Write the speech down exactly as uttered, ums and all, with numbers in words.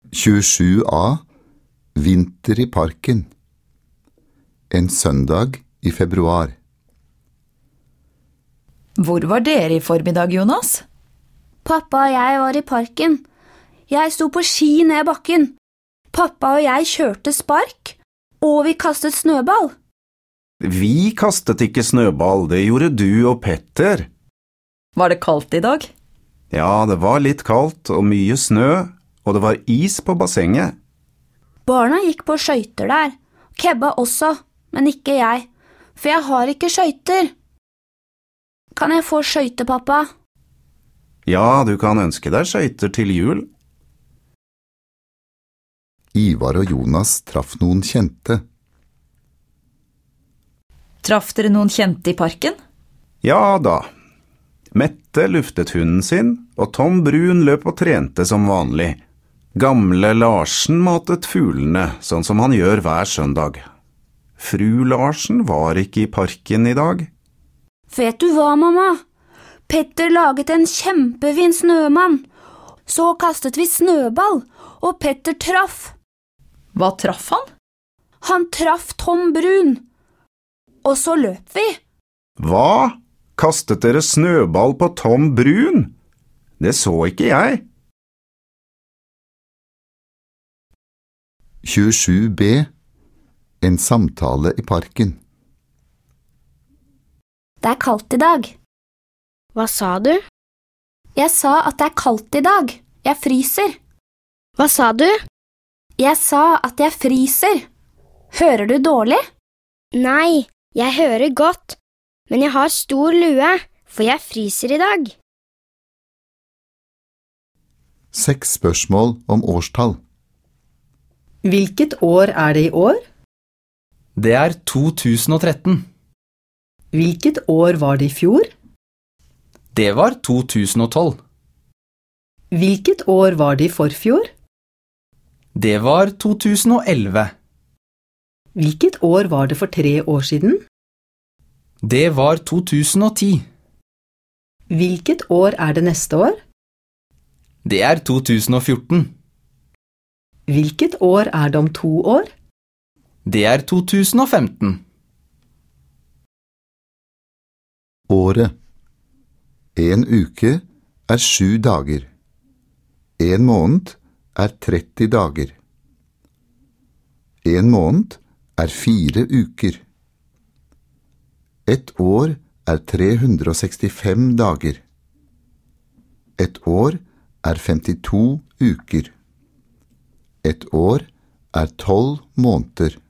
tjuesju A. Vinter i parken. En søndag i februar. Hvor var dere i formiddag, Jonas? Pappa og jeg var i parken. Jeg sto på ski ned bakken. Pappa og jeg kjørte spark, og vi kastet snøball. Vi kastet ikke snøball, det gjorde du og Petter. Var det kaldt i dag? Ja, det var litt kaldt og mye snø, og det var is på bassenget. Barna gikk på skøyter der. Kebba også, men ikke jeg, for jeg har ikke skøyter. Kan jeg få skøyter, pappa? Ja, du kan ønske deg skøyter til jul. Ivar og Jonas traff noen kjente. Traff dere noen kjente i parken? Ja da. Mette luftet hunden sin, og Tom Brun løp og trente som vanlig. Gamle Larsen matet fuglene, sånn som han gjør hver søndag. Fru Larsen var ikke i parken i dag. Vet du hva, mamma? Petter laget en kjempefin snømann. Så kastet vi snøball, og Petter traff. Hva traff han? Han traff Tom Brun. Og så løp vi. Hva? Kastet dere snøball på Tom Brun? Det så ikke jeg. tjuesju B. En samtale i parken. Det er kaldt i dag. Hva sa du? Jeg sa at det er kaldt i dag. Jeg fryser. Hva sa du? Jeg sa at jeg fryser. Hører du dårlig? Nei, jeg hører godt, men jeg har stor lue, for jeg fryser i dag. Seks spørsmål om årstall. Hvilket år er det i år? Det er to tusen og tretten. Hvilket år var det i fjor? Det var to tusen og tolv. Hvilket år var det i forfjor? Det var to tusen og elleve. Hvilket år var det for tre år siden? Det var to tusen og ti. Hvilket år er det neste år? Det er to tusen og fjorten. Hvilket år er det om to år? Det er to tusen og femten. Året. En uke er sju dager. En måned er tretti dager. En måned er fire uker. Et år er tre hundre og sekstifem dager. Et år er femtito uker. Et år er tolv måneder.